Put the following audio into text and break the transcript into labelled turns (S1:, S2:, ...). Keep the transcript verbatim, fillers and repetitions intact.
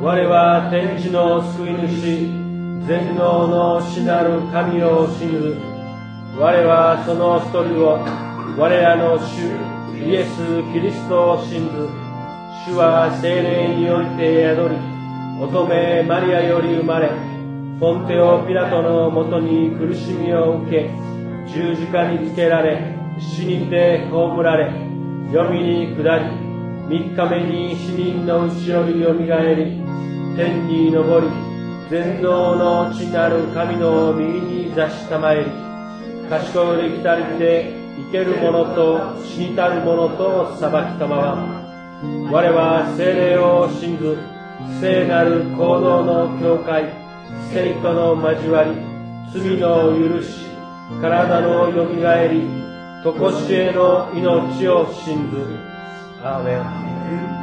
S1: 我は天地の救い主、全能の主なる神を信ず。我はその一人を、我らの主、イエス・キリストを信ず。主は聖霊によって宿り、乙女マリアより生まれ、ポンテオ・ピラトのもとに苦しみを受け、十字架につけられ、死にて葬られ、黄泉に下り、三日目に死人のうちよりよみがえり、天に昇り、全能の地なる神の右に座したまえり、賢い来たりて生ける者と死にたる者と裁きたまわ。我は聖霊を信ず、聖なる行動の教会、聖徒の交わり、罪の許し、体のよみがえり、とこしえの命を信ず。アーメン。